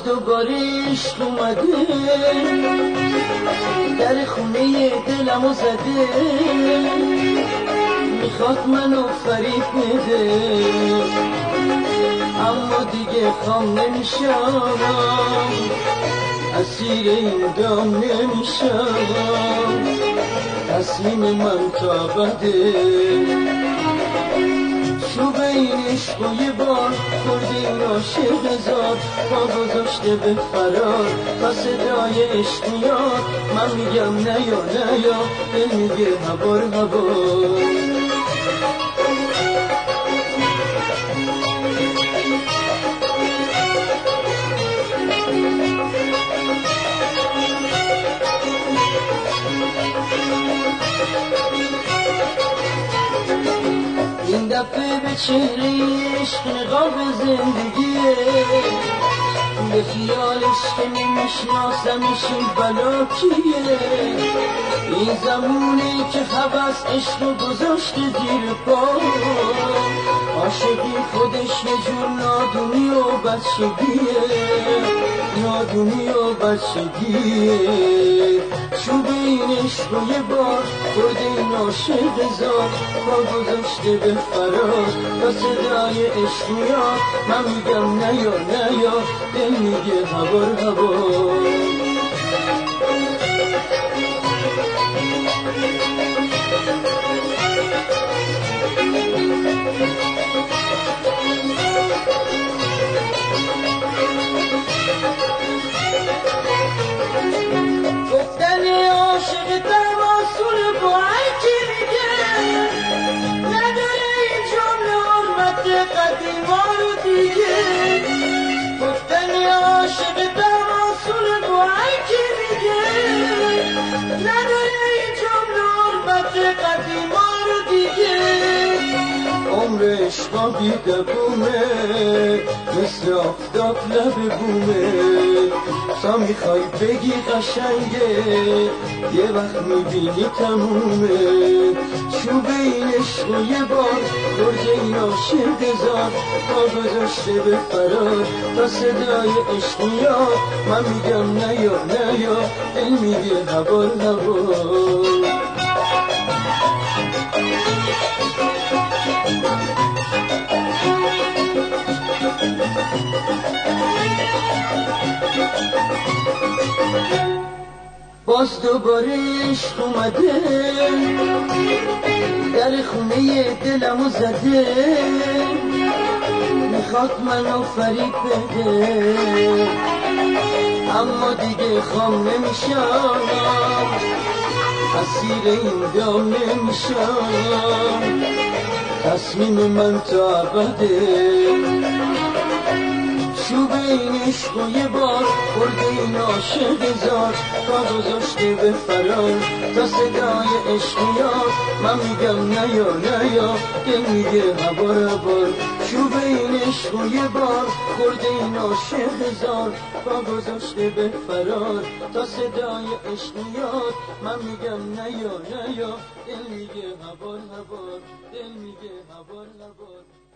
دوباره عشق اومده، در خونه دلمو زده، میخواد منو فریب بده، اما دیگه خام نمیشم، اسیر این دام نمیشم، تصمیم من تا بده. چوب این عشق و یه بار خورده این عاشق هزار، پا گذاشته به فرار، تا صدای عشق میاد من میگم نیا نیا، دل میگه هوار هوار. این دفعه به چهره عشق نقاب زندگیه، به خیالش که نمیشناسمش این بلا کیه، این زمونه که هوس عشق رو گذاشته زیر پا، عاشقی خودش یه جور نادونی و بچگیه، نادونی و بچگیه. چوب این عشق رو یه بار خورده این عاشق هزار، پا گذاشته به فرار، تا صدای عشق میاد من میگم نیا نیا، دل میگه هوار هوار. گفتن عاشق تماسون با هرکی میگه، نداره این جمله حرمت قدیما رو دیگه. گفتن عاشق تماسون با هرکی میگه، نداره این جمله حرمت قدیما رو دیگه. عمر عشقا بیدبومه، مثل آفتاب لب بومه، تا میخوای بگی قشنگه یه وقت میبینی تمومه. چوب این عشق و یه بار خورده این عاشق هزار، پا گذاشته به فرار، تا صدای عشق میاد من میگم نیا نیا، دل میگه هوار هوار. باز دوباره عشق اومده، در خونه دلمو زده، میخواد منو فریب بده، اما دیگه خام نمیشم، اسیر این دام نمیشم، تصمیم من تا ابده. چوب این عشق و یه بار خورده این عاشق هزار، پا گذاشته به فرار، تا صدای عشق میاد من میگم نیا نیا، دل میگه هوار هوار. چوب این عشق و یه بار خورده این عاشق هزار، پا گذاشته به فرار، تا صدای عشق میاد من میگم نیا نیا، دل میگه هوار هوار، دل میگه هوار هوار.